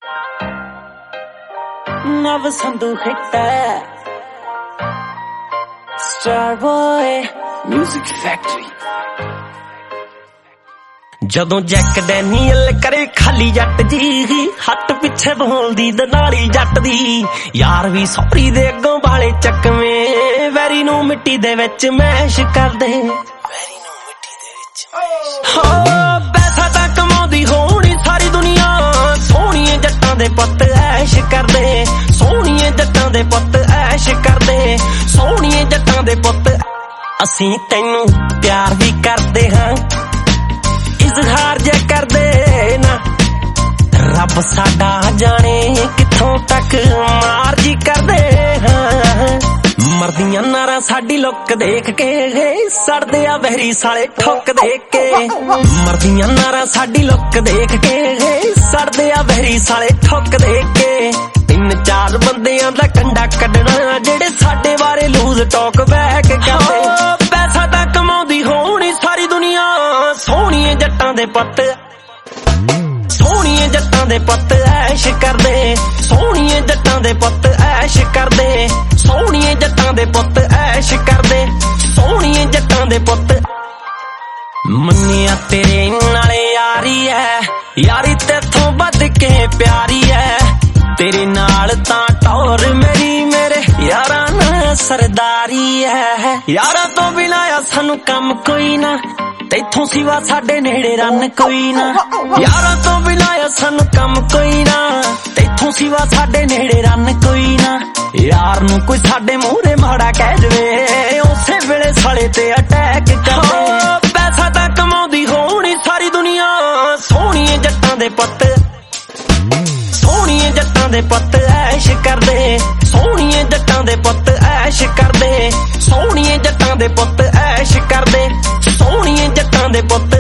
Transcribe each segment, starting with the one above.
Never Sandhu hit Star boy Music Factory। ਜਦੋਂ Jack Daniel ਕਰੇ ਖਾਲੀ ਜੱਟ ਜੀ, ਹੱਟ ਪਿੱਛੇ ਬੋਲਦੀ ਦਨਾਲੀ ਜੱਟ ਦੀ। ਯਾਰ ਵੀ ਸੌਰੀ ਦੇ ਅੱਗੋਂ ਵਾਲੇ ਚੱਕਵੇਂ, ਵੈਰੀ ਨੂੰ ਮਿੱਟੀ ਦੇ ਵਿੱਚ ਮੈਸ਼ ਕਰਦੇ। ਪੈਸਾ ਤਾਂ ਕਮਾਉਂਦੀ ਹੋਣੀ ਸਾਰੀ ਦੁਨੀਆ, ਸੋਹਣੀਏ ਜੱਟਾਂ ਦੇ ਪੁੱਤ ਐਸ਼ ਕਰਦੇ। ਸੋਹਣੀਏ ਜੱਟਾਂ ਦੇ ਪੁੱਤ ਐਸ਼ ਕਰਦੇ। ਸੋਹਣੀਏ ਜੱਟਾਂ ਦੇ ਪੁੱਤ। ਅਸੀਂ ਤੈਨੂੰ ਪਿਆਰ ਵੀ ਕਰਦੇ ਹਾਂ, ਇਜ਼ਹਾਰ ਜੇ ਕਰਦੇ ਨਾ। ਰੱਬ ਸਾਡਾ ਜਾਣੇ ਕਿੱਥੋਂ ਤੱਕ ਮਾਰ ਜੀ ਕਰਦੇ ਹਾਂ। ਮਰਦੀਆਂ ਨਾਰਾਂ ਸਾਡੀ ਲੁੱਕ ਦੇਖ ਕੇ, ਸੜਦੇ ਆ ਵਹਿਰੀ ਸਾਲੇ ਠੁੱਕ ਦੇਖ ਕੇ। ਮਰਦੀਆਂ ਨਾਰਾਂ ਸਾਡੀ ਲੁੱਕ ਦੇਖ ਕੇ, ਸੜਦੇ ਆ ਵਹਿਰੀ ਸਾਲੇ ਠੁੱਕ ਦੇਖ ਕੇ। 3-4 ਬੰਦਿਆਂ ਦਾ ਕੰਡਾ ਕੱਢਣਾ, ਜਿਹੜੇ ਸਾਡੇ ਬਾਰੇ ਲੂਜ਼ ਟਾਕ ਬੈਕ ਕਰਦੇ। ਪੈਸਾ ਤਾਂ ਕਮਾਉਂਦੀ ਹੋਣੀ ਸਾਰੀ ਦੁਨੀਆ, ਸੋਹਣੀਏ ਜੱਟਾਂ ਦੇ ਪੁੱਤ। ਸੋਹਣੀਏ ਜੱਟਾਂ ਦੇ ਪੁੱਤ ਐਸ਼ ਕਰਦੇ। ਸੋਹਣੀਏ ਜੱਟਾਂ ਦੇ ਪੁੱਤ ਐਸ਼ ਕਰਦੇ। ਸੋਹਣੀਏ ਜੱਟਾਂ ਦੇ ਪੁੱਤ ਐਸ਼ ਕਰਦੇ। ਸੋਹਣੀਏ ਜੱਟਾਂ ਦੇ ਪੁੱਤ। ਮੰਨਿਆ ਤੇਰੇ ਨਾਲੇ ਯਾਰੀ ਐ, ਯਾਰੀ ਤੇਥੋਂ ਵੱਧ ਕੇ ਪਿਆਰੀ ਐ। ਤੇਰੇ ਨਾਲ ਤਾਂ ਟੌਰ ਮੇਰੀ, ਮੇਰੇ ਯਾਰਾਂ ਨਾਲ ਸਰਦਾਰੀ ਐ। ਯਾਰਾਂ ਤੋਂ ਬਿਨਾਂ ਆ ਸਾਨੂੰ ਕੰਮ ਕੋਈ ਨਾ, ਤੈਥੋਂ ਸਿਵਾ ਸਾਡੇ ਨੇੜੇ ਰਨ ਕੋਈ ਨਾ। ਯਾਰਾਂ ਤੋਂ ਬਿਨਾਂ ਆ ਸਾਨੂੰ ਕੰਮ ਕੋਈ ਨਾ, ਤੈਥੋਂ ਸਿਵਾ ਸਾਡੇ ਨੇੜੇ ਰਨ ਕੋਈ ਨਾ। ਯਾਰ ਨੂੰ ਕੋਈ ਸਾਡੇ ਮੂਹਰੇ ਮਾੜਾ ਕਹਿ ਜਵੇ, ਉਸੇ ਵੇਲੇ ਸਾਲੇ ਤੇ ਅਟੈਕ ਕਰਦੇ। ਪੈਸਾ ਤਾਂ ਕਮਾਉਂਦੀ ਹੋਣੀ ਸਾਰੀ ਦੁਨੀਆ, ਸੋਹਣੀਏ ਜੱਟਾਂ ਦੇ ਪੁੱਤ। ਸੋਹਣੀਏ ਜੱਟਾਂ ਦੇ ਪੁੱਤ ਐਸ਼ ਕਰਦੇ। ਸੋਹਣੀਏ ਜੱਟਾਂ ਦੇ ਪੁੱਤ ਐਸ਼ ਕਰਦੇ। ਸੋਹਣੀਏ ਜੱਟਾਂ ਦੇ ਪੁੱਤ ਐਸ਼ ਕਰਦੇ। ਸੋਹਣੀਏ ਜੱਟਾਂ ਦੇ ਪੁੱਤ।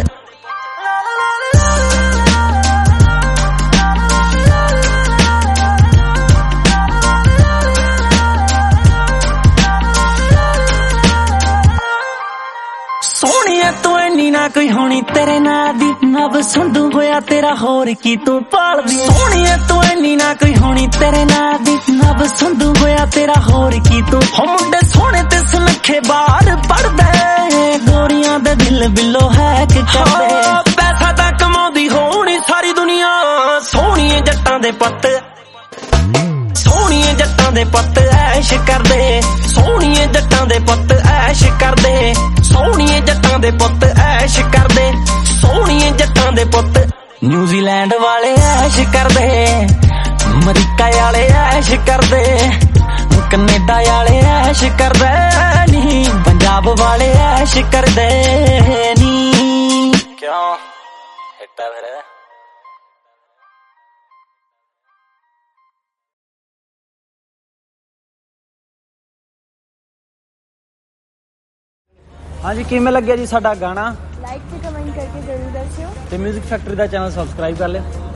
ਸੋਹਣੀਏ ਤੂੰ ਇੰਨੀ ਨਾ ਕੋਈ ਹੋਣੀ ਤੇਰੇ ਨਾਂ ਦੀ, ਨਵ ਸੰਧੂ ਹੋਇਆ ਤੇਰਾ ਹੋਰ ਕੀ ਤੂੰ ਪਾਲਦੀ। ਸੋਹਣੀਏ ਤੂੰ ਇੰਨੀ ਨਾ ਕੋਈ ਹੋਣੀ ਤੇਰੇ ਨਾਂ ਦੀ, ਨਵ ਸੰਧੂ ਹੋਇਆ ਤੇਰਾ ਹੋਰ ਕੀ ਤੂੰ। ਹੋ ਮੁੰਡੇ ਸੋਹਣੇ ਤੇ ਸੁਨੱਖੇ ਬਾਹਰ ਪੜਦੇ, ਗੋਰੀਆਂ ਦੇ ਦਿਲ ਬਿੱਲੋ ਹੈਕ ਕਰਦੇ। ਪੈਸਾ ਤਾਂ ਕਮਾਉਂਦੀ ਹੋਣੀ ਸਾਰੀ ਦੁਨੀਆ, ਸੋਹਣੀਏ ਜੱਟਾਂ ਦੇ ਪੁੱਤ। ਸੋਹਣੀਏ ਜੱਟਾਂ ਦੇ ਪੁੱਤ ਐਸ਼ ਕਰਦੇ। ਸੋਹਣੀਏ ਜੱਟਾਂ ਦੇ ਪੁੱਤ ਐਸ਼ ਕਰਦੇ। ਸੋਹਣੀਏ ਜੱਟਾਂ ਦੇ ਪੁੱਤ ਐਸ਼ ਕਰਦੇ। ਸੋਹਣੀਏ ਜੱਟਾਂ ਦੇ ਪੁੱਤ। ਨਿਊਜ਼ੀਲੈਂਡ ਵਾਲੇ ਐਸ਼ ਕਰਦੇ, ਅਮਰੀਕਾ ਵਾਲੇ ਐਸ਼ ਕਰਦੇ, ਕੈਨੇਡਾ ਵਾਲੇ ਐਸ਼ ਕਰਦੇ ਨੀ, ਪੰਜਾਬ ਵਾਲੇ ਐਸ਼ ਕਰਦੇ ਨੀ। ਕਿਉਂ ਹਿੱਟਾ ਫਿਰ। ਹਾਂਜੀ, ਕਿਵੇਂ ਲੱਗਿਆ ਜੀ ਸਾਡਾ ਗਾਣਾ? ਲਾਈਕ ਤੇ ਕਮੈਂਟ ਕਰਕੇ ਜ਼ਰੂਰ ਦੱਸਿਓ ਤੇ ਮਿਊਜ਼ਿਕ ਫੈਕਟਰੀ ਦਾ ਚੈਨਲ ਸਬਸਕ੍ਰਾਈਬ ਕਰ ਲਿਓ।